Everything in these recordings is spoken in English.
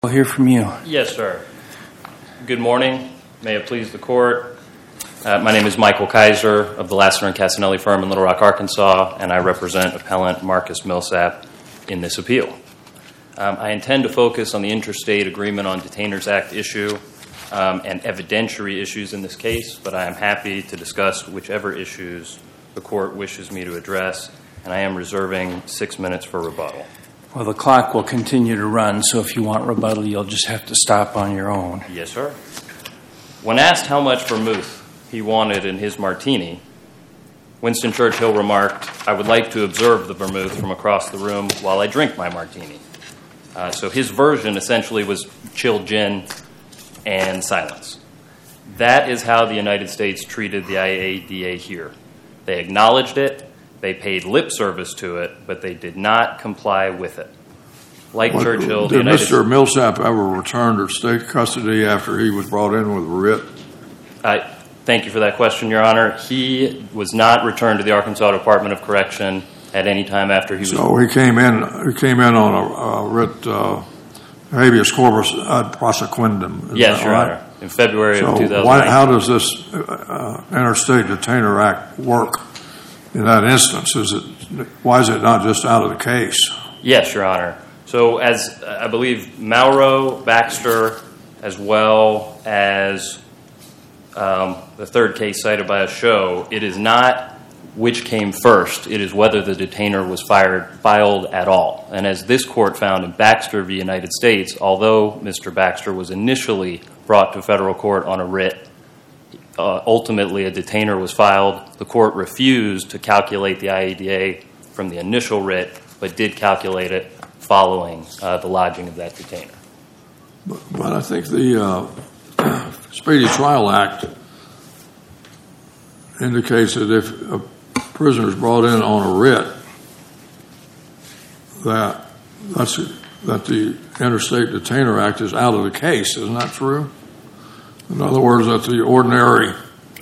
We'll hear from you. Yes, sir. Good morning. May it please the court. My name is Michael Kaiser of the Lassner and Casanelli firm in Little Rock, Arkansas, and I represent appellant Marcus Millsap in this appeal. I intend to focus on the Interstate Agreement on Detainers Act issue and evidentiary issues in this case, but I am happy to discuss whichever issues the court wishes me to address, and I am reserving 6 minutes for rebuttal. Well, the clock will continue to run, so if you want rebuttal, you'll just have to stop on your own. Yes, sir. When asked how much vermouth he wanted in his martini, Winston Churchill remarked, "I would like to observe the vermouth from across the room while I drink my martini." So his version essentially was chilled gin and silence. That is how the United States treated the IADA here. They acknowledged it. They paid lip service to it, but they did not comply with it. Like Churchill, did Mr. Millsap ever return to state custody after he was brought in with a writ? Thank you for that question, Your Honor. He was not returned to the Arkansas Department of Correction at any time after he was. So he came in on a writ habeas corpus ad prosequendum. Yes, Your Honor. In February of 2009. So how does this Interstate Detainer Act work? In that instance, why is it not just out of the case? Yes, Your Honor. So as I believe Mauro, Baxter, as well as the third case cited by us show, it is not which came first. It is whether the detainer was filed at all. And as this court found in Baxter v. United States, although Mr. Baxter was initially brought to federal court on a writ, ultimately, a detainer was filed. The court refused to calculate the IADA from the initial writ, but did calculate it following the lodging of that detainer. But I think the Speedy Trial Act indicates that if a prisoner is brought in on a writ, that the Interstate Detainer Act is out of the case. Isn't that true? In other words, that the ordinary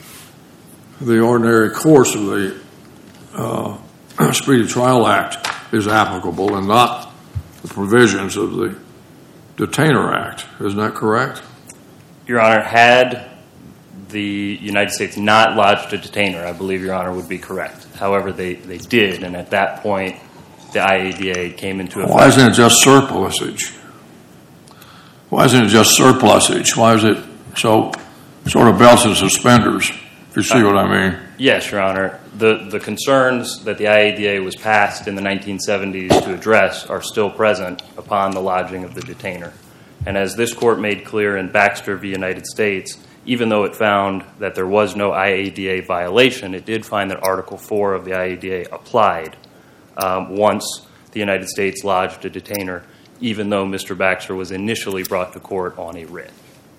course of the Speedy Trial Act is applicable and not the provisions of the Detainer Act. Isn't that correct? Your Honor, had the United States not lodged a detainer, I believe Your Honor would be correct. However, they did, and at that point, the IADA came into effect. Why isn't it just surplusage? Why isn't it just surplusage? Why is it so sort of belts and suspenders, if you see what I mean? Yes, Your Honor. The concerns that the IADA was passed in the 1970s to address are still present upon the lodging of the detainer. And as this court made clear in Baxter v. United States, even though it found that there was no IADA violation, it did find that Article 4 of the IADA applied once the United States lodged a detainer, even though Mr. Baxter was initially brought to court on a writ.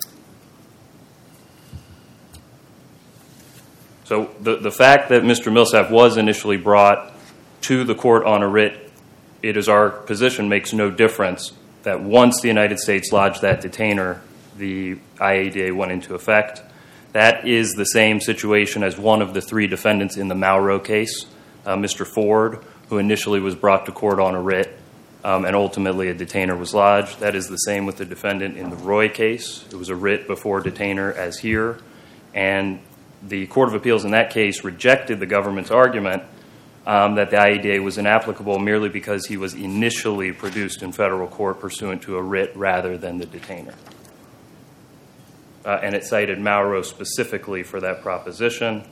So the fact that Mr. Millsap was initially brought to the court on a writ, it is our position, makes no difference that once the United States lodged that detainer, the IADA went into effect. That is the same situation as one of the three defendants in the Mauro case, Mr. Ford, who initially was brought to court on a writ, and ultimately a detainer was lodged. That is the same with the defendant in the Roy case. It was a writ before detainer as here, and the Court of Appeals in that case rejected the government's argument that the IADA was inapplicable merely because he was initially produced in federal court pursuant to a writ rather than the detainer. And it cited Mauro specifically for that proposition.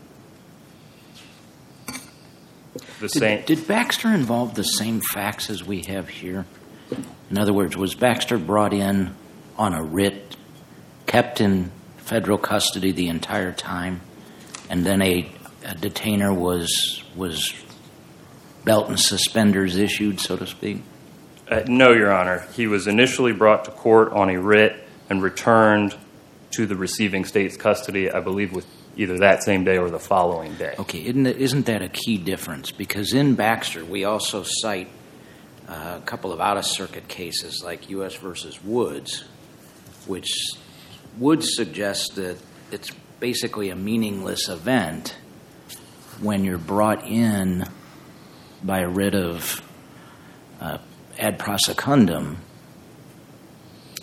Did Baxter involve the same facts as we have here? In other words, was Baxter brought in on a writ, kept in federal custody the entire time, and then a detainer was belt and suspenders issued, so to speak? No, Your Honor. He was initially brought to court on a writ and returned to the receiving state's custody, I believe, with either that same day or the following day. Okay, isn't that a key difference? Because in Baxter, we also cite a couple of out-of-circuit cases like U.S. versus Woods, which Woods suggests that it's basically a meaningless event when you're brought in by a writ of ad prosecundum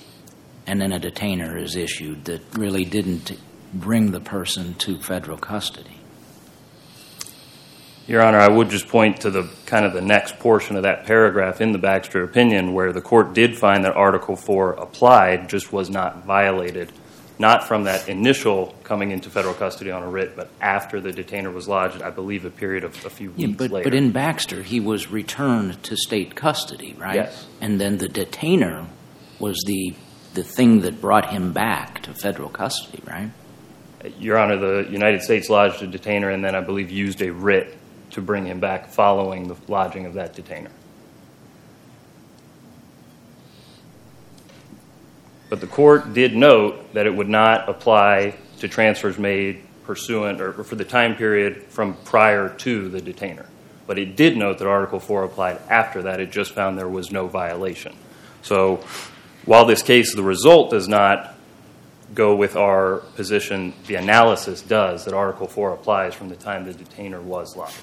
and then a detainer is issued that really didn't bring the person to federal custody. Your Honor, I would just point to the kind of the next portion of that paragraph in the Baxter opinion where the court did find that Article 4 applied, just was not violated, not from that initial coming into federal custody on a writ, but after the detainer was lodged, I believe a period of a few weeks later. But in Baxter, he was returned to state custody, right? Yes. And then the detainer was the thing that brought him back to federal custody, right? Your Honor, the United States lodged a detainer and then I believe used a writ to bring him back following the lodging of that detainer. But the court did note that it would not apply to transfers made pursuant or for the time period from prior to the detainer. But it did note that Article 4 applied after that. It just found there was no violation. So while this case, the result does not go with our position, the analysis does, that Article 4 applies from the time the detainer was lodged.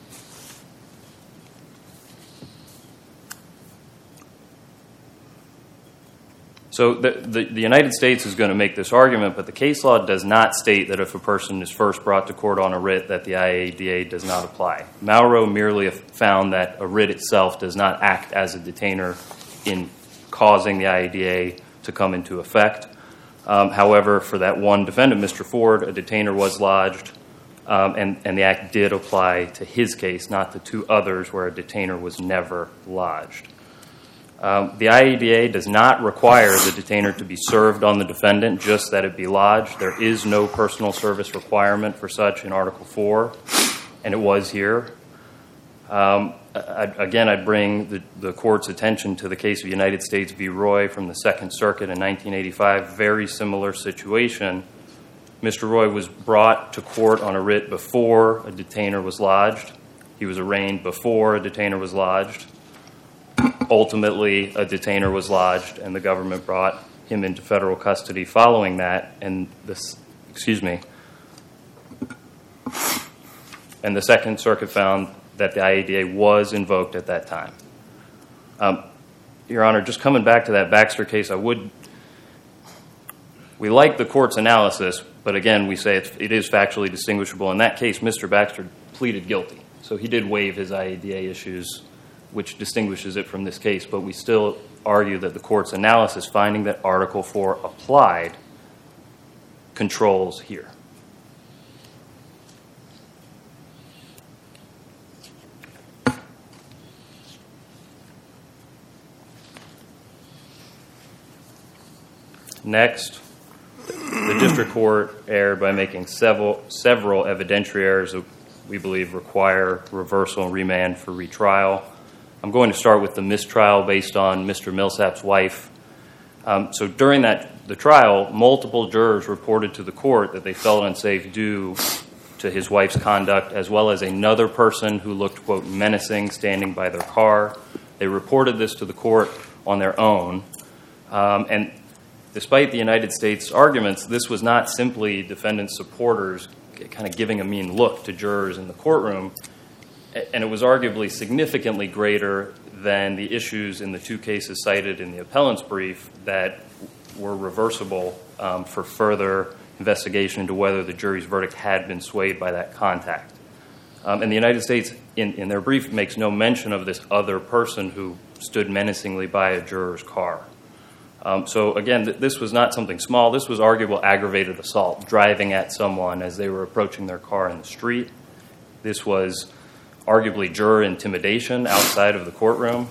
So the United States is going to make this argument, but the case law does not state that if a person is first brought to court on a writ that the IADA does not apply. Malraux merely found that a writ itself does not act as a detainer in causing the IADA to come into effect. However, for that one defendant, Mr. Ford, a detainer was lodged, and the act did apply to his case, not the two others where a detainer was never lodged. The IADA does not require the detainer to be served on the defendant, just that it be lodged. There is no personal service requirement for such in Article 4, and it was here. Again, I'd bring the court's attention to the case of United States v. Roy from the Second Circuit in 1985. Very similar situation. Mr. Roy was brought to court on a writ before a detainer was lodged. He was arraigned before a detainer was lodged. Ultimately, a detainer was lodged, and the government brought him into federal custody following that. And the Second Circuit found that the IADA was invoked at that time. Your Honor, just coming back to that Baxter case, we like the court's analysis, but again, we say it is factually distinguishable. In that case, Mr. Baxter pleaded guilty, so he did waive his IADA issues, which distinguishes it from this case, but we still argue that the court's analysis finding that Article 4 applied controls here. Next, the district court erred by making several evidentiary errors that we believe require reversal and remand for retrial. I'm going to start with the mistrial based on Mr. Millsap's wife. So during the trial, multiple jurors reported to the court that they felt unsafe due to his wife's conduct, as well as another person who looked, quote, menacing, standing by their car. They reported this to the court on their own. And despite the United States' arguments, this was not simply defendant supporters kind of giving a mean look to jurors in the courtroom, and it was arguably significantly greater than the issues in the two cases cited in the appellant's brief that were reversible for further investigation into whether the jury's verdict had been swayed by that contact. And the United States, in their brief, makes no mention of this other person who stood menacingly by a juror's car. So again, this was not something small. This was arguable aggravated assault, driving at someone as they were approaching their car in the street. This was arguably juror intimidation outside of the courtroom.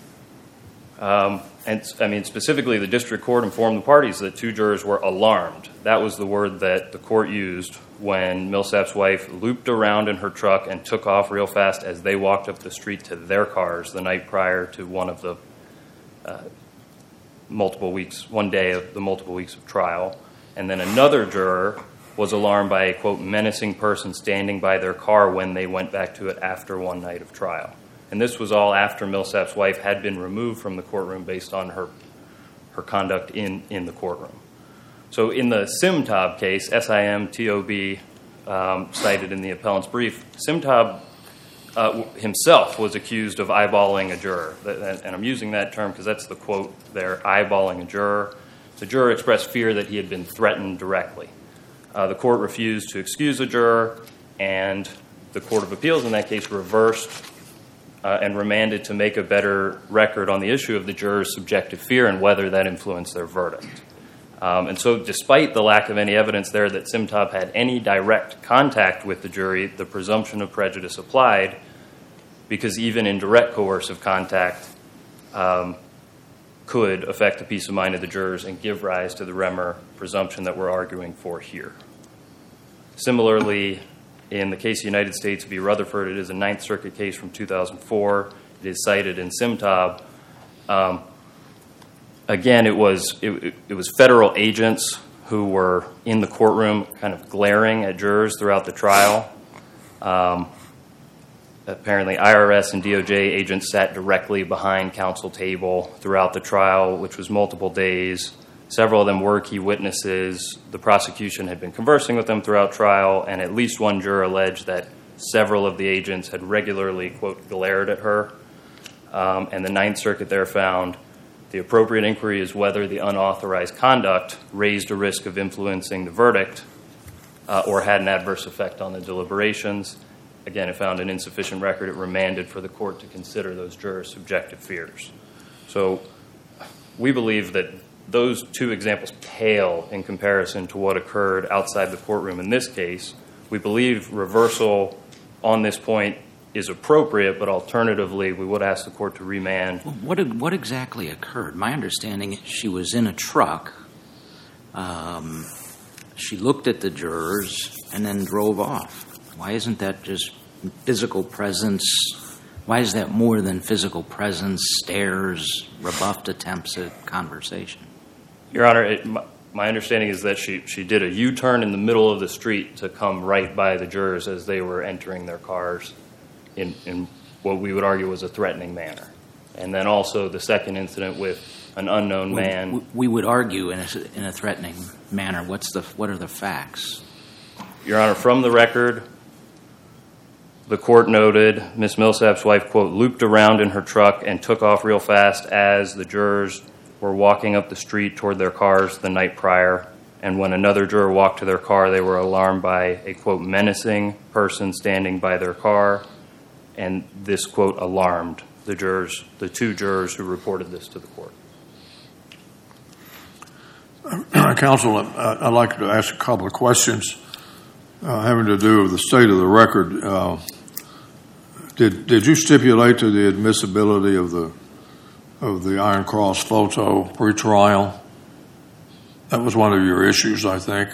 And I mean, specifically, the district court informed the parties that two jurors were alarmed. That was the word that the court used when Millsap's wife looped around in her truck and took off real fast as they walked up the street to their cars the night prior to one of the one day of the multiple weeks of trial. And then another juror was alarmed by a, quote, menacing person standing by their car when they went back to it after one night of trial. And this was all after Millsap's wife had been removed from the courtroom based on her conduct in the courtroom. So in the Simtob case, S-I-M-T-O-B, cited in the appellant's brief, Simtob himself was accused of eyeballing a juror. And I'm using that term because that's the quote there, eyeballing a juror. The juror expressed fear that he had been threatened directly. The court refused to excuse the juror, and the Court of Appeals in that case reversed and remanded to make a better record on the issue of the juror's subjective fear and whether that influenced their verdict. And so despite the lack of any evidence there that Simtab had any direct contact with the jury, the presumption of prejudice applied, because even indirect coercive contact could affect the peace of mind of the jurors and give rise to the Remmer presumption that we're arguing for here. Similarly, in the case of United States v. Rutherford, it is a Ninth Circuit case from 2004. It is cited in Simtab. Again, it was federal agents who were in the courtroom kind of glaring at jurors throughout the trial. Apparently, IRS and DOJ agents sat directly behind counsel table throughout the trial, which was multiple days. Several of them were key witnesses. The prosecution had been conversing with them throughout trial, and at least one juror alleged that several of the agents had regularly, quote, glared at her. And the Ninth Circuit there found the appropriate inquiry is whether the unauthorized conduct raised a risk of influencing the verdict or had an adverse effect on the deliberations. Again, it found an insufficient record. It remanded for the court to consider those jurors' subjective fears. So we believe that those two examples pale in comparison to what occurred outside the courtroom in this case. We believe reversal on this point is appropriate, but alternatively, we would ask the court to remand. What exactly occurred? My understanding is she was in a truck. She looked at the jurors and then drove off. Why isn't that just physical presence? Why is that more than physical presence, stares, rebuffed attempts at conversation? Your Honor, my understanding is that she did a U-turn in the middle of the street to come right by the jurors as they were entering their cars in what we would argue was a threatening manner. And then also the second incident with an unknown man. We would argue in a threatening manner. What are the facts? Your Honor, from the record, the court noted Ms. Millsap's wife, quote, looped around in her truck and took off real fast as the jurors were walking up the street toward their cars the night prior. And when another juror walked to their car, they were alarmed by a, quote, menacing person standing by their car. And this, quote, alarmed the two jurors who reported this to the court. Counsel, I'd like to ask a couple of questions having to do with the state of the record. Did you stipulate to the admissibility of the Iron Cross photo pre-trial? That was one of your issues, I think.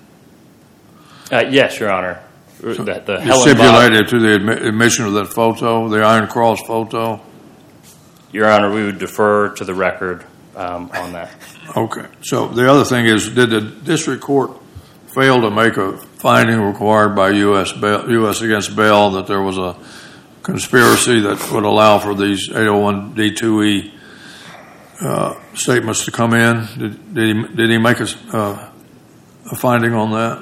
Yes, Your Honor. So you stipulated to the admission of that photo, the Iron Cross photo? Your Honor, we would defer to the record on that. Okay. So the other thing is, did the district court fail to make a finding required by U.S. against Bell that there was a conspiracy that would allow for these 801D2E statements to come in? Did he make a finding on that?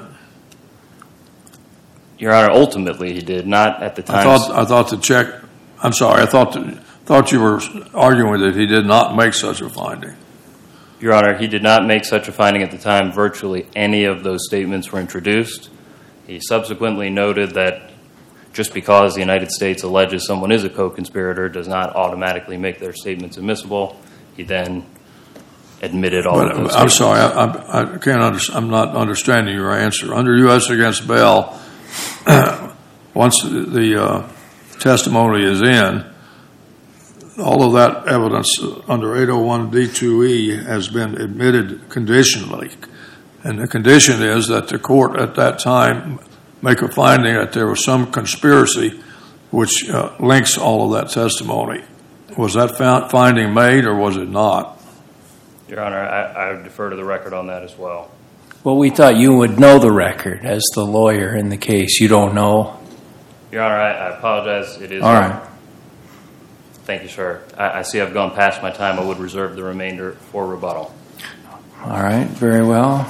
Your Honor, ultimately he did, not at the time. I thought the check. I'm sorry. I thought you were arguing that he did not make such a finding. Your Honor, he did not make such a finding at the time. Virtually any of those statements were introduced. He subsequently noted that just because the United States alleges someone is a co-conspirator does not automatically make their statements admissible. He then admitted all of those statements. I'm sorry. I can't I'm not understanding your answer. Under U.S. against Bell, once the testimony is in, all of that evidence under 801D2E has been admitted conditionally. And the condition is that the court at that time make a finding that there was some conspiracy which links all of that testimony. Was that finding made or was it not? Your Honor, I would defer to the record on that as well. Well, we thought you would know the record as the lawyer in the case. You don't know? Your Honor, I apologize. It is. All right. Thank you, sir. I see I've gone past my time. I would reserve the remainder for rebuttal. All right. Very well.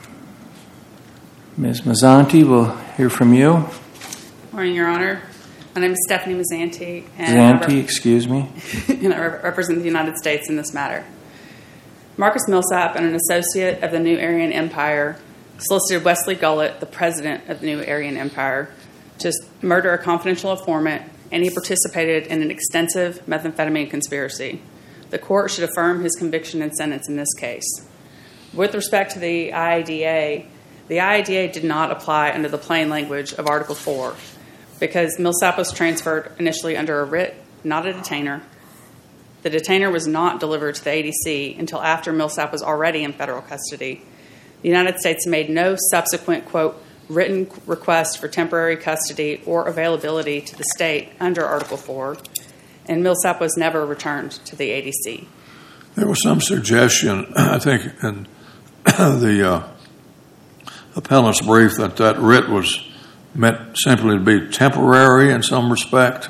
Ms. Mazzanti, we'll hear from you. Morning, Your Honor. My name is Stephanie Mazzanti. And excuse me? and I represent the United States in this matter. Marcus Millsap and an associate of the New Aryan Empire solicited Wesley Gullett, the president of the New Aryan Empire, to murder a confidential informant, and he participated in an extensive methamphetamine conspiracy. The court should affirm his conviction and sentence in this case. With respect to the IADA did not apply under the plain language of Article 4 because Millsap was transferred initially under a writ, not a detainer. The detainer was not delivered to the ADC until after Millsap was already in federal custody. The United States made no subsequent, quote, written request for temporary custody or availability to the state under Article 4, and Millsap was never returned to the ADC. There was some suggestion, I think, in the appellant's brief that writ was meant simply to be temporary in some respect.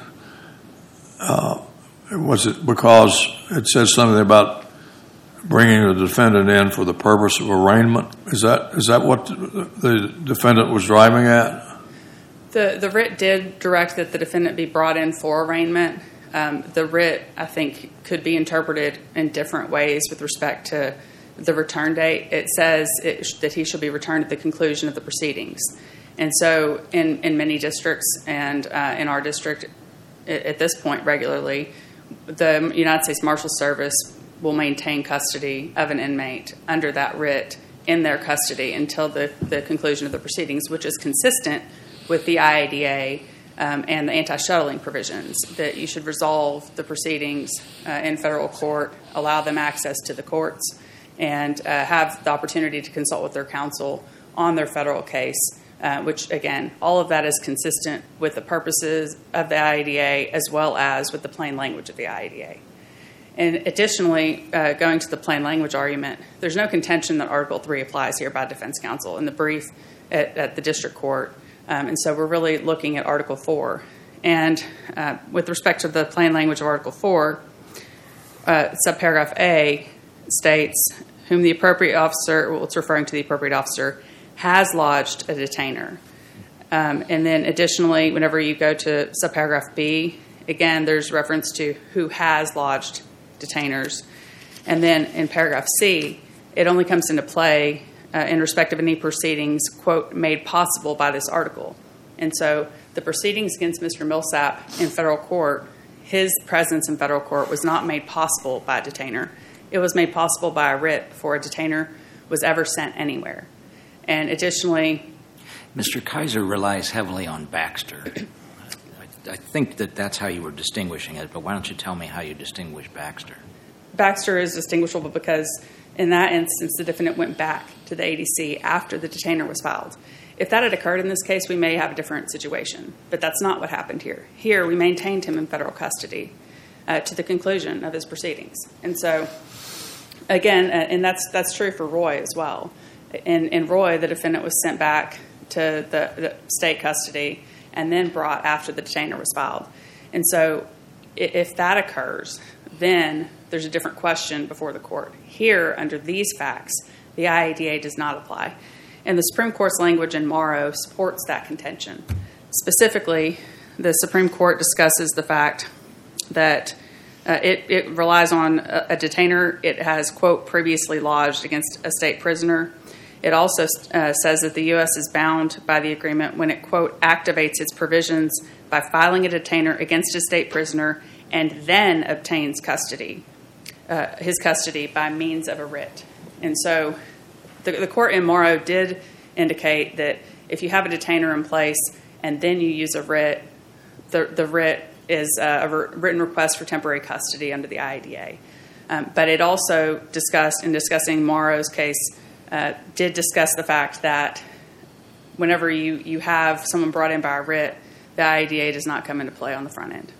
Was it because it says something about bringing the defendant in for the purpose of arraignment? Is that what the defendant was driving at? The writ did direct that the defendant be brought in for arraignment. The writ, I think, could be interpreted in different ways with respect to the return date. It says that he shall be returned at the conclusion of the proceedings. And so in many districts and in our district at this point regularly, the United States Marshal Service will maintain custody of an inmate under that writ in their custody until the conclusion of the proceedings, which is consistent with the IADA and the anti-shuttling provisions, that you should resolve the proceedings in federal court, allow them access to the courts, and have the opportunity to consult with their counsel on their federal case, which, again, all of that is consistent with the purposes of the IADA as well as with the plain language of the IADA. And additionally, going to the plain language argument, there's no contention that Article 3 applies here by defense counsel in the brief at the district court. And so we're really looking at Article 4. And with respect to the plain language of Article 4, subparagraph A states, whom the appropriate officer, well, it's referring to the appropriate officer, has lodged a detainer. And then additionally, whenever you go to subparagraph B, again, there's reference to who has lodged detainers. And then in paragraph C, it only comes into play in respect of any proceedings, quote, made possible by this article. And so the proceedings against Mr. Millsap in federal court, his presence in federal court was not made possible by a detainer. It was made possible by a writ before a detainer was ever sent anywhere. And additionally, Mr. Kaiser relies heavily on Baxter. I think that's how you were distinguishing it, but why don't you tell me how you distinguish Baxter? Baxter is distinguishable because in that instance, the defendant went back to the ADC after the detainer was filed. If that had occurred in this case, we may have a different situation, but that's not what happened here. Here, we maintained him in federal custody to the conclusion of his proceedings. And so, again, and that's true for Roy as well. In Roy, the defendant was sent back to the state custody and then brought after the detainer was filed. And so if that occurs, then there's a different question before the court. Here, under these facts, the IADA does not apply. And the Supreme Court's language in Morrow supports that contention. Specifically, the Supreme Court discusses the fact that it relies on a detainer. It has, quote, previously lodged against a state prisoner. It also says that the U.S. is bound by the agreement when it, quote, activates its provisions by filing a detainer against a state prisoner and then obtains his custody by means of a writ. And so the court in Morrow did indicate that if you have a detainer in place and then you use a writ, the writ is a written request for temporary custody under the IADA. But it also discussed, in discussing Morrow's case, did discuss the fact that whenever you have someone brought in by a writ, the IADA does not come into play on the front end.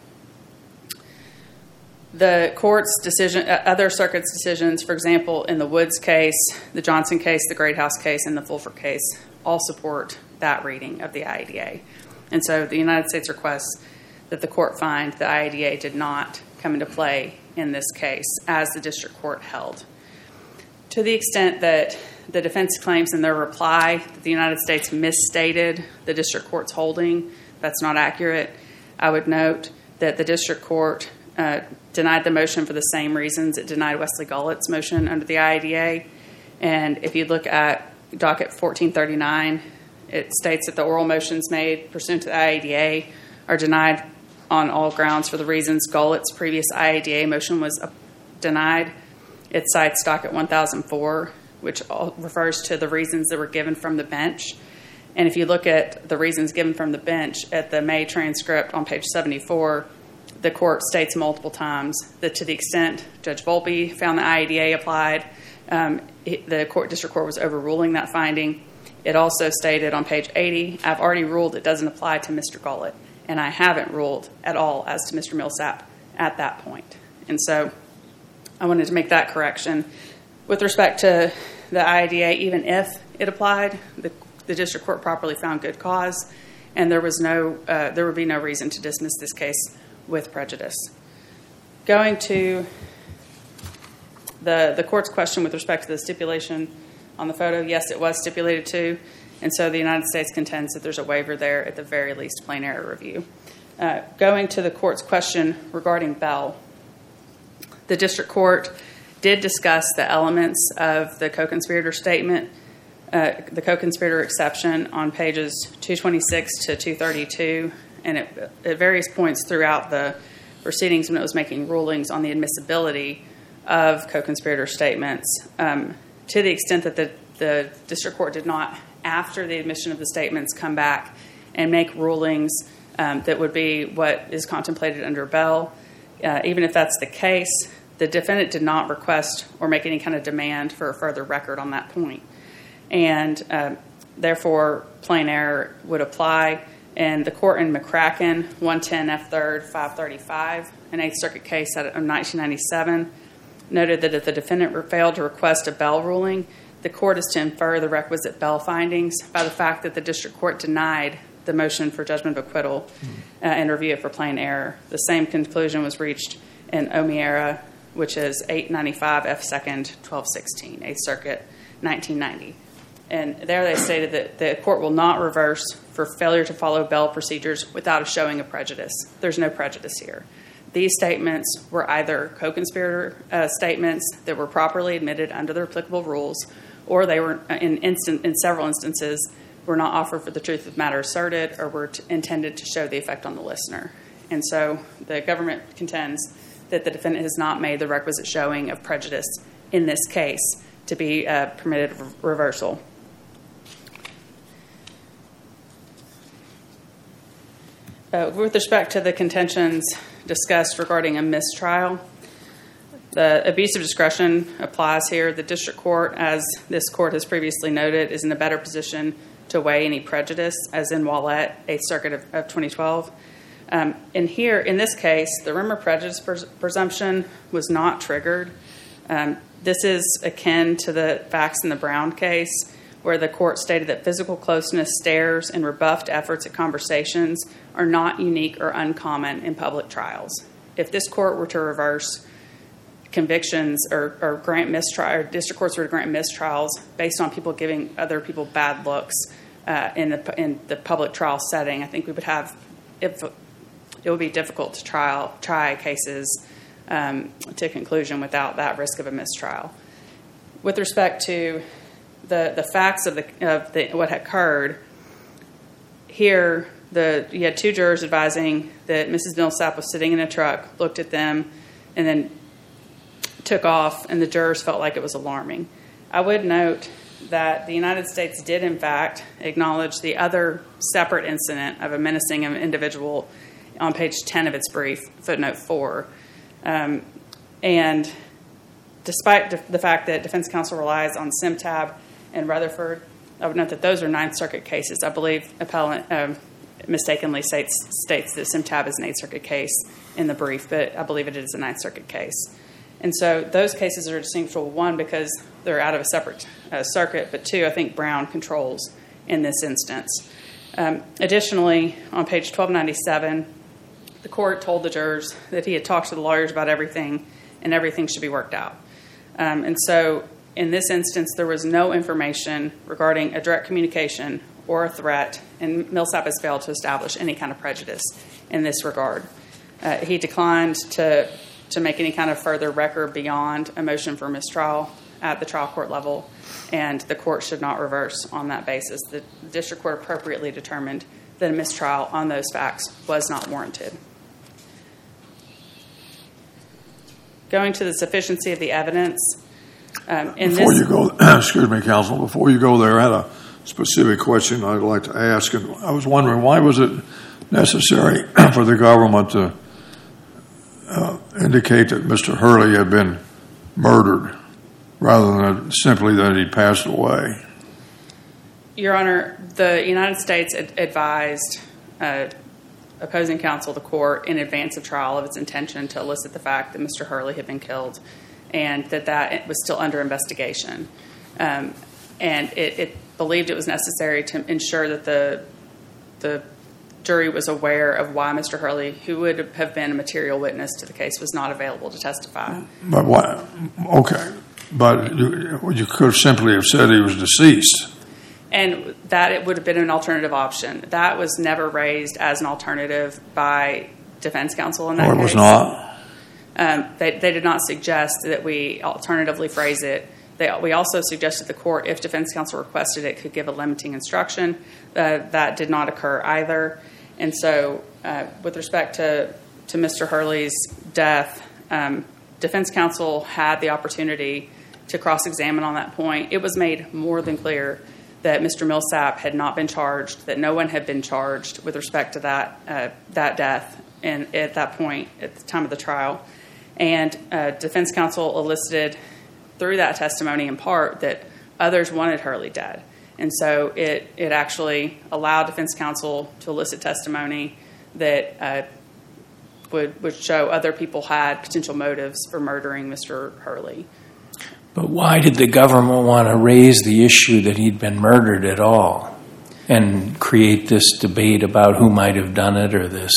The court's decision, other circuits' decisions, for example, in the Woods case, the Johnson case, the Great House case, and the Fulford case, all support that reading of the IADA. And so the United States requests that the court find the IADA did not come into play in this case, as the district court held. To the extent that the defense claims in their reply that the United States misstated the district court's holding, that's not accurate. I would note that the district court denied the motion for the same reasons it denied Wesley Gullett's motion under the IADA. And if you look at docket 1439, it states that the oral motions made pursuant to the IADA are denied on all grounds for the reasons Gullett's previous IADA motion was denied. It cites docket 1004, which refers to the reasons that were given from the bench. And if you look at the reasons given from the bench at the May transcript on page 74, the court states multiple times that to the extent Judge Volpe found the IADA applied, the district court was overruling that finding. It also stated on page 80, I've already ruled it doesn't apply to Mr. Gullett, and I haven't ruled at all as to Mr. Millsap at that point. And so I wanted to make that correction. With respect to the IADA, even if it applied, the district court properly found good cause, and there would be no reason to dismiss this case with prejudice. Going to the court's question with respect to the stipulation on the photo, yes, it was stipulated to, and so the United States contends that there's a waiver there, at the very least, plain error review. Going to the court's question regarding Bell, the district court did discuss the elements of the co-conspirator statement, the co-conspirator exception on pages 226 to 232, and at various points throughout the proceedings when it was making rulings on the admissibility of co-conspirator statements, to the extent that the district court did not, after the admission of the statements, come back and make rulings that would be what is contemplated under Bell. Even if that's the case, the defendant did not request or make any kind of demand for a further record on that point. And therefore, plain error would apply. And the court in McCracken, 110 F. 3rd, 535, an Eighth Circuit case out of 1997, noted that if the defendant failed to request a Bell ruling, the court is to infer the requisite Bell findings by the fact that the district court denied the motion for judgment of acquittal and review it for plain error. The same conclusion was reached in O'Meara, which is 895 F. 2nd, 1216, Eighth Circuit, 1990. And there they stated that the court will not reverse for failure to follow Bell procedures without a showing of prejudice. There's no prejudice here. These statements were either co-conspirator statements that were properly admitted under the applicable rules, or they were, in several instances, were not offered for the truth of matter asserted or were intended to show the effect on the listener. And so the government contends that the defendant has not made the requisite showing of prejudice in this case to be permitted reversal. With respect to the contentions discussed regarding a mistrial, the abuse of discretion applies here. The district court, as this court has previously noted, is in a better position to weigh any prejudice, as in Wallet, 8th Circuit of 2012. And here, in this case, the Rimmer prejudice presumption was not triggered. This is akin to the facts in the Brown case, where the court stated that physical closeness, stares, and rebuffed efforts at conversations are not unique or uncommon in public trials. If this court were to reverse convictions or grant mistrial, or district courts were to grant mistrials based on people giving other people bad looks in the public trial setting, I think we would have, it would be difficult to try cases to conclusion without that risk of a mistrial. With respect to the facts of what occurred here, you had two jurors advising that Mrs. Millsap was sitting in a truck, looked at them, and then took off, and the jurors felt like it was alarming. I would note that the United States did, in fact, acknowledge the other separate incident of a menacing of an individual on page 10 of its brief, footnote 4. And despite the fact that defense counsel relies on Simtab and Rutherford, I would note that those are Ninth Circuit cases. I believe appellant mistakenly states that Simtab is an Eighth Circuit case in the brief, but I believe it is a Ninth Circuit case. And so those cases are distinguishable, one, because they're out of a separate circuit, but two, I think Brown controls in this instance. Additionally, on page 1297, the court told the jurors that he had talked to the lawyers about everything and everything should be worked out. And so in this instance, there was no information regarding a direct communication or a threat, and Millsap has failed to establish any kind of prejudice in this regard. He declined to make any kind of further record beyond a motion for mistrial at the trial court level, and the court should not reverse on that basis. The district court appropriately determined that a mistrial on those facts was not warranted. Going to the sufficiency of the evidence. Excuse me, counsel, before you go there, I had a specific question I'd like to ask. And I was wondering, why was it necessary for the government to indicate that Mr. Hurley had been murdered rather than simply that he passed away? Your Honor, the United States advised opposing counsel, the court, in advance of trial of its intention to elicit the fact that Mr. Hurley had been killed and that was still under investigation. And it believed it was necessary to ensure that the jury was aware of why Mr. Hurley, who would have been a material witness to the case, was not available to testify. But what? Okay. But you could simply have said he was deceased. And that it would have been an alternative option. That was never raised as an alternative by defense counsel in that case. Or it was not? They did not suggest that we alternatively phrase it. We also suggested the court, if defense counsel requested it, could give a limiting instruction. That did not occur either. And so with respect to Mr. Hurley's death, defense counsel had the opportunity to cross-examine on that point. It was made more than clear that Mr. Millsap had not been charged, that no one had been charged with respect to that death and at that point, at the time of the trial. And defense counsel elicited through that testimony in part that others wanted Hurley dead. And so it actually allowed defense counsel to elicit testimony that would show other people had potential motives for murdering Mr. Hurley. But why did the government want to raise the issue that he'd been murdered at all and create this debate about who might have done it, or this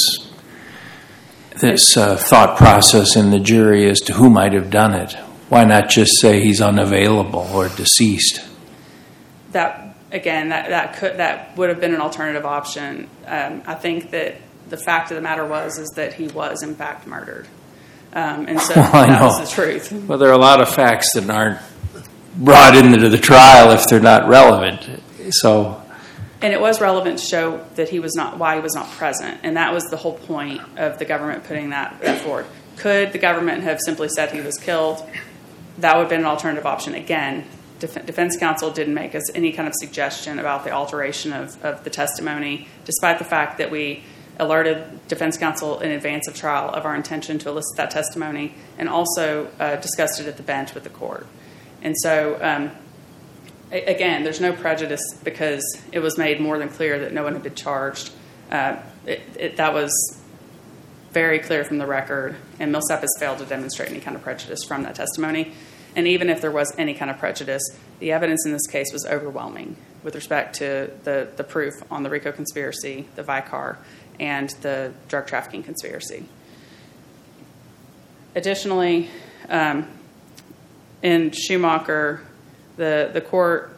thought process in the jury as to who might have done it? Why not just say he's unavailable or deceased? That would have been an alternative option. I think that the fact of the matter is that he was in fact murdered. And so that was the truth. Well, there are a lot of facts that aren't brought into the trial if they're not relevant. And it was relevant to show that why he was not present, and that was the whole point of the government putting that forward. Could the government have simply said he was killed? That would have been an alternative option. Again, defense counsel didn't make us any kind of suggestion about the alteration of the testimony, despite the fact that we alerted defense counsel in advance of trial of our intention to elicit that testimony, and also discussed it at the bench with the court. And so, again, there's no prejudice because it was made more than clear that no one had been charged. That was very clear from the record, and Millsap has failed to demonstrate any kind of prejudice from that testimony. And even if there was any kind of prejudice, the evidence in this case was overwhelming with respect to the proof on the RICO conspiracy, the Vicar, and the drug trafficking conspiracy. Additionally, in Schumacher, the court,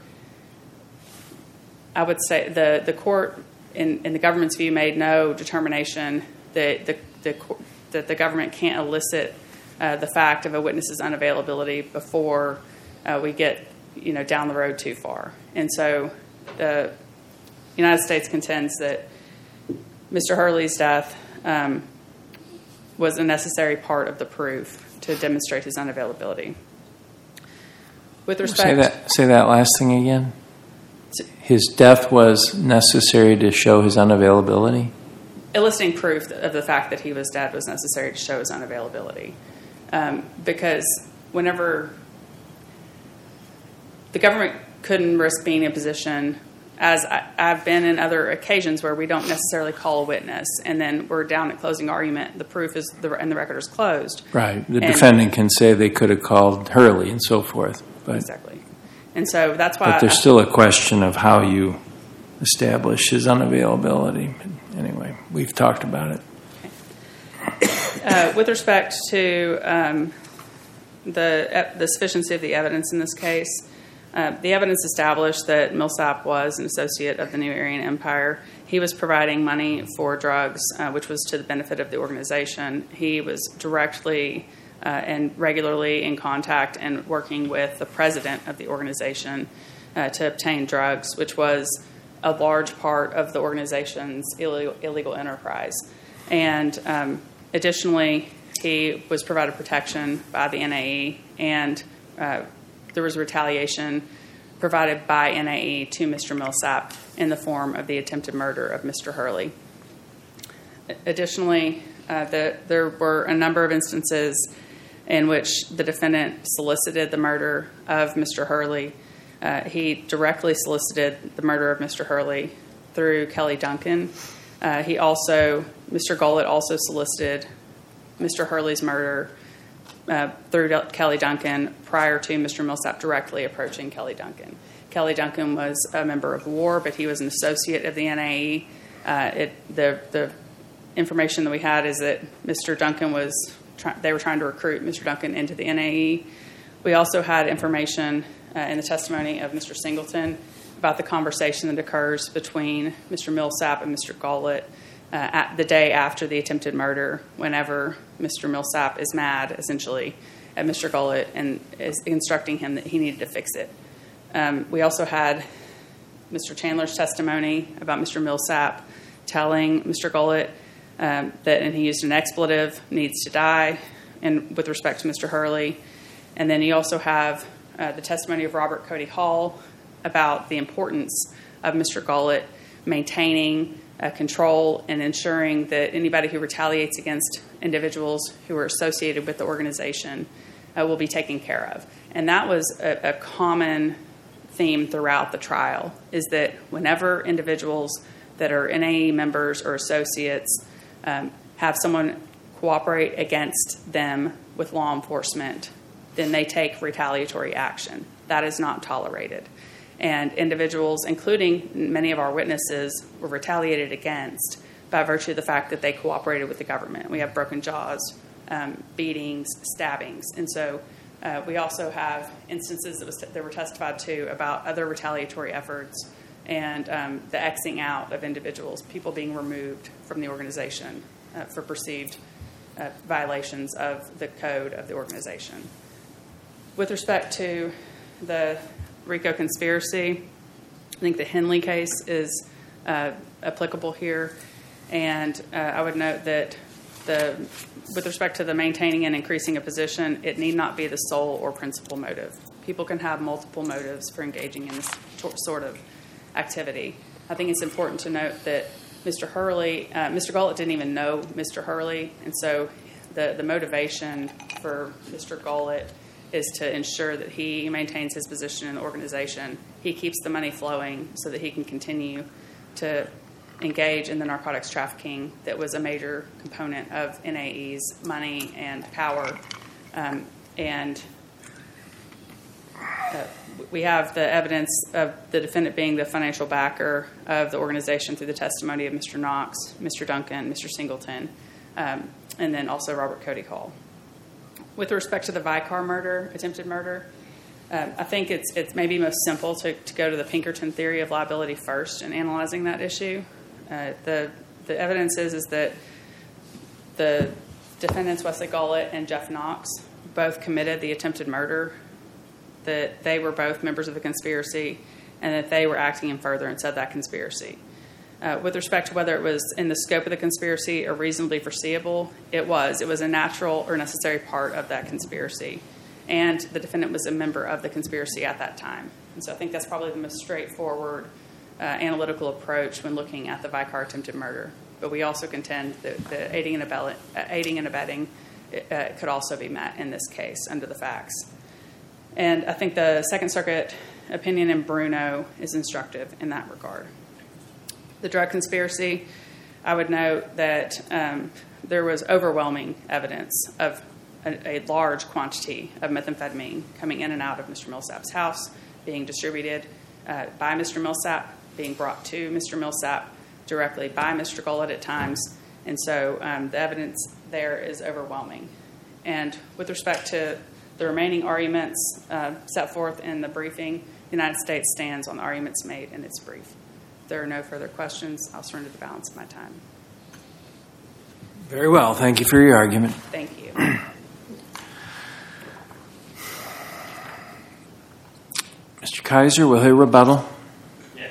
I would say the court, in the government's view, made no determination that the government can't elicit the fact of a witness's unavailability before we get down the road too far. And so the United States contends that Mr. Hurley's death was a necessary part of the proof to demonstrate his unavailability. With respect, say that last thing again. His death was necessary to show his unavailability? Eliciting proof of the fact that he was dead was necessary to show his unavailability. Because whenever the government couldn't risk being in a position, as I've been in other occasions where we don't necessarily call a witness, and then we're down at closing argument, the proof is and the record is closed. Right. The defendant can say they could have called Hurley and so forth. But, exactly. And so that's why. But there's still a question of how you establish his unavailability. Anyway, we've talked about it. Okay. With respect to the sufficiency of the evidence in this case, The evidence established that Millsap was an associate of the New Aryan Empire. He was providing money for drugs, which was to the benefit of the organization. He was directly and regularly in contact and working with the president of the organization to obtain drugs, which was a large part of the organization's illegal enterprise. And additionally, he was provided protection by the NAE, and there was retaliation provided by NAE to Mr. Millsap in the form of the attempted murder of Mr. Hurley. Additionally, there were a number of instances in which the defendant solicited the murder of Mr. Hurley. He directly solicited the murder of Mr. Hurley through Kelly Duncan. Mr. Gullett also solicited Mr. Hurley's murder through Kelly Duncan prior to Mr. Millsap directly approaching Kelly Duncan. Kelly Duncan was a member of WAR, but he was an associate of the NAE. The information that we had is that Mr. Duncan they were trying to recruit Mr. Duncan into the NAE. We also had information in the testimony of Mr. Singleton about the conversation that occurs between Mr. Millsap and Mr. Gullett at the day after the attempted murder, whenever Mr. Millsap is mad, essentially, at Mr. Gullett and is instructing him that he needed to fix it. We also had Mr. Chandler's testimony about Mr. Millsap telling Mr. Gullett and he used an expletive, needs to die, and with respect to Mr. Hurley. And then you also have the testimony of Robert Cody Hall about the importance of Mr. Gullett maintaining control and ensuring that anybody who retaliates against individuals who are associated with the organization will be taken care of. And that was a common theme throughout the trial, is that whenever individuals that are NAE members or associates have someone cooperate against them with law enforcement, then they take retaliatory action. That is not tolerated. And individuals, including many of our witnesses, were retaliated against by virtue of the fact that they cooperated with the government. We have broken jaws, beatings, stabbings. And so we also have instances that were testified to about other retaliatory efforts and the Xing out of individuals, people being removed from the organization for perceived violations of the code of the organization. With respect to the RICO conspiracy, I think the Henley case is applicable here. And I would note that with respect to the maintaining and increasing a position, it need not be the sole or principal motive. People can have multiple motives for engaging in this sort of activity. I think it's important to note that Mr. Gullett didn't even know Mr. Hurley, and so the motivation for Mr. Gullett is to ensure that he maintains his position in the organization. He keeps the money flowing so that he can continue to engage in the narcotics trafficking that was a major component of NAE's money and power. We have the evidence of the defendant being the financial backer of the organization through the testimony of Mr. Knox, Mr. Duncan, Mr. Singleton, and then also Robert Cody Hall. With respect to the Vicar murder, attempted murder, I think it's maybe most simple to go to the Pinkerton theory of liability first in analyzing that issue. The evidence is that the defendants, Wesley Gullett and Jeff Knox, both committed the attempted murder, that they were both members of the conspiracy, and that they were acting in furtherance of that conspiracy. With respect to whether it was in the scope of the conspiracy or reasonably foreseeable, it was. It was a natural or necessary part of that conspiracy. And the defendant was a member of the conspiracy at that time. And so I think that's probably the most straightforward analytical approach when looking at the Vicar attempted murder. But we also contend that the aiding and abetting could also be met in this case under the facts. And I think the Second Circuit opinion in Bruno is instructive in that regard. The drug conspiracy, I would note that there was overwhelming evidence of a large quantity of methamphetamine coming in and out of Mr. Millsap's house, being distributed by Mr. Millsap, being brought to Mr. Millsap directly by Mr. Gullett at times. And so the evidence there is overwhelming. And with respect to the remaining arguments set forth in the briefing, United States stands on the arguments made in its brief. If there are no further questions, I'll surrender the balance of my time. Very well. Thank you for your argument. Thank you. Mr. Kaiser, will hear rebuttal? Yes.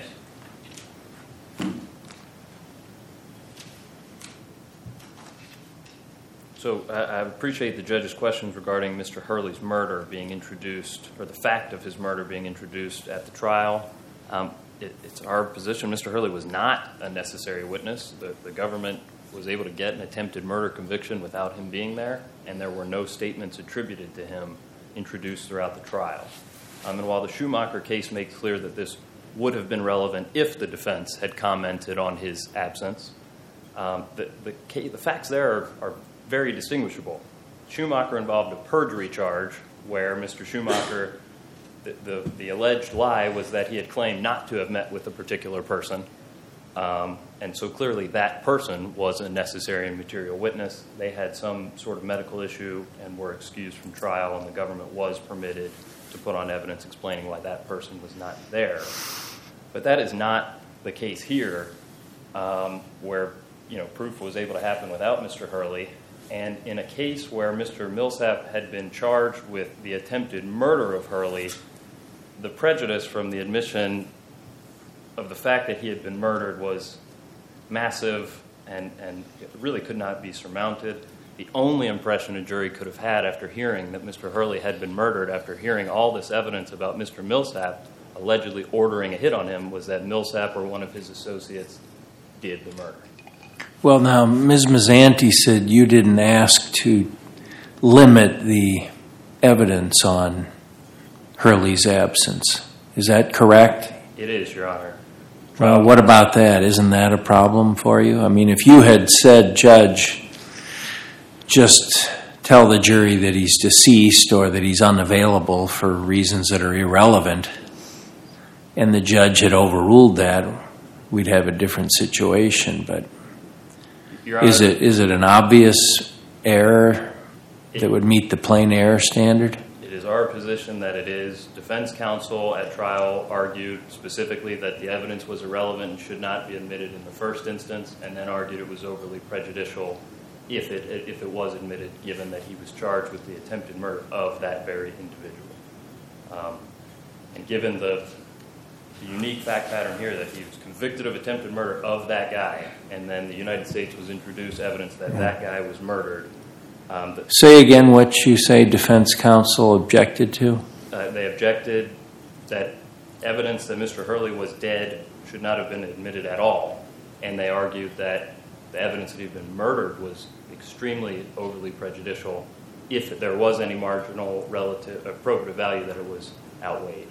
So I appreciate the judge's questions regarding Mr. Hurley's murder being introduced, or the fact of his murder being introduced at the trial. It's our position Mr. Hurley was not a necessary witness. The government was able to get an attempted murder conviction without him being there, and there were no statements attributed to him introduced throughout the trial. And while the Schumacher case makes clear that this would have been relevant if the defense had commented on his absence, the facts there are very distinguishable. Schumacher involved a perjury charge where Mr. Schumacher, the alleged lie was that he had claimed not to have met with a particular person. And so clearly that person was a necessary and material witness. They had some sort of medical issue and were excused from trial, and the government was permitted to put on evidence explaining why that person was not there. But that is not the case here, where proof was able to happen without Mr. Hurley. And in a case where Mr. Millsap had been charged with the attempted murder of Hurley, the prejudice from the admission of the fact that he had been murdered was massive and it really could not be surmounted. The only impression a jury could have had after hearing that Mr. Hurley had been murdered, after hearing all this evidence about Mr. Millsap allegedly ordering a hit on him, was that Millsap or one of his associates did the murder. Well, now, Ms. Mazzanti said you didn't ask to limit the evidence on Hurley's absence. Is that correct? It is, Your Honor. Well, what about that? Isn't that a problem for you? I mean, if you had said, Judge, just tell the jury that he's deceased or that he's unavailable for reasons that are irrelevant, and the judge had overruled that, we'd have a different situation. But Your Honor, is it an obvious error that would meet the plain error standard? It is our position that it is. Defense counsel at trial argued specifically that the evidence was irrelevant and should not be admitted in the first instance, and then argued it was overly prejudicial if it was admitted, given that he was charged with the attempted murder of that very individual. And given the unique fact pattern here that he was convicted of attempted murder of that guy, and then the United States was introduced evidence that that guy was murdered. Say again what you say defense counsel objected to. They objected that evidence that Mr. Hurley was dead should not have been admitted at all, and they argued that the evidence that he'd been murdered was extremely overly prejudicial if there was any marginal relative probative value that it was outweighed.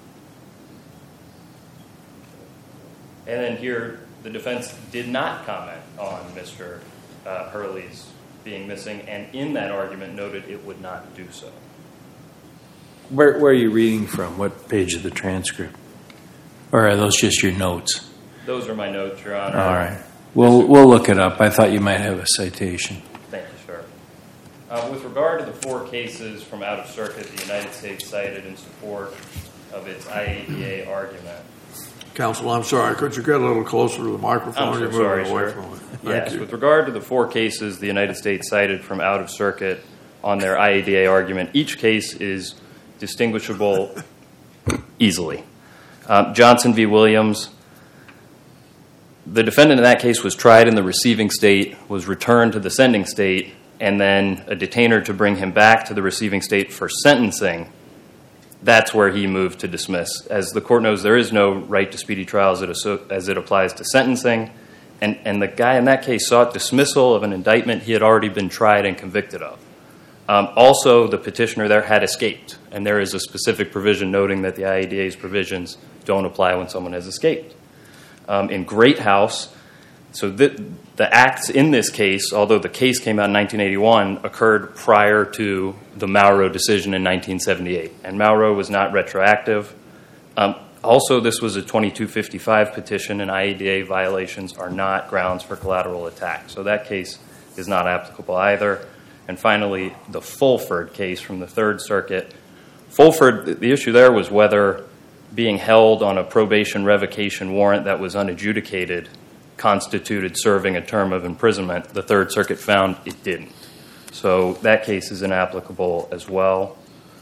And then here, the defense did not comment on Mr. Hurley's being missing, and in that argument noted it would not do so. Where are you reading from? What page of the transcript? Or are those just your notes? Those are my notes, Your Honor. All right. We'll look it up. I thought you might have a citation. Thank you, sir. With regard to the 4 cases from out of circuit the United States cited in support of its IAEA argument. Counsel, I'm sorry. Could you get a little closer to the microphone? I'm so sorry, away sir. from it. Yes, with regard to the 4 cases the United States cited from out of circuit on their IAEA argument, each case is distinguishable easily. Johnson v. Williams, the defendant in that case was tried in the receiving state, was returned to the sending state, and then a detainer to bring him back to the receiving state for sentencing. That's where he moved to dismiss. As the court knows, there is no right to speedy trial as it applies to sentencing, and the guy in that case sought dismissal of an indictment he had already been tried and convicted of. Also, the petitioner there had escaped, and there is a specific provision noting that the IAEA's provisions don't apply when someone has escaped. In Great House, so the acts in this case, although the case came out in 1981, occurred prior to the Mauro decision in 1978, and Mauro was not retroactive. Also, this was a 2255 petition, and IAEA violations are not grounds for collateral attack, so that case is not applicable either. And finally, the Fulford case from the Third Circuit. Fulford, the issue there was whether being held on a probation revocation warrant that was unadjudicated constituted serving a term of imprisonment. The Third Circuit found it didn't. So that case is inapplicable as well.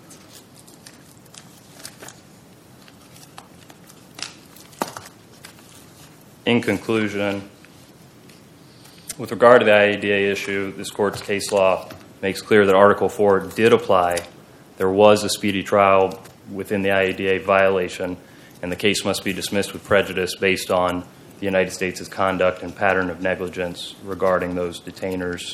In conclusion, with regard to the IADA issue, this court's case law makes clear that Article 4 did apply. There was a speedy trial within the IADA violation, and the case must be dismissed with prejudice based on the United States' conduct and pattern of negligence regarding those detainers.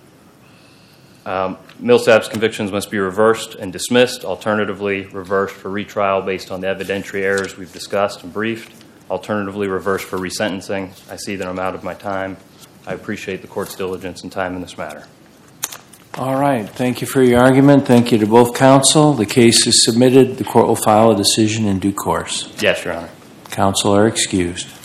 Millsap's convictions must be reversed and dismissed, alternatively reversed for retrial based on the evidentiary errors we've discussed and briefed, alternatively reversed for resentencing. I see that I'm out of my time. I appreciate the court's diligence and time in this matter. All right. Thank you for your argument. Thank you to both counsel. The case is submitted. The court will file a decision in due course. Yes, Your Honor. Counsel are excused.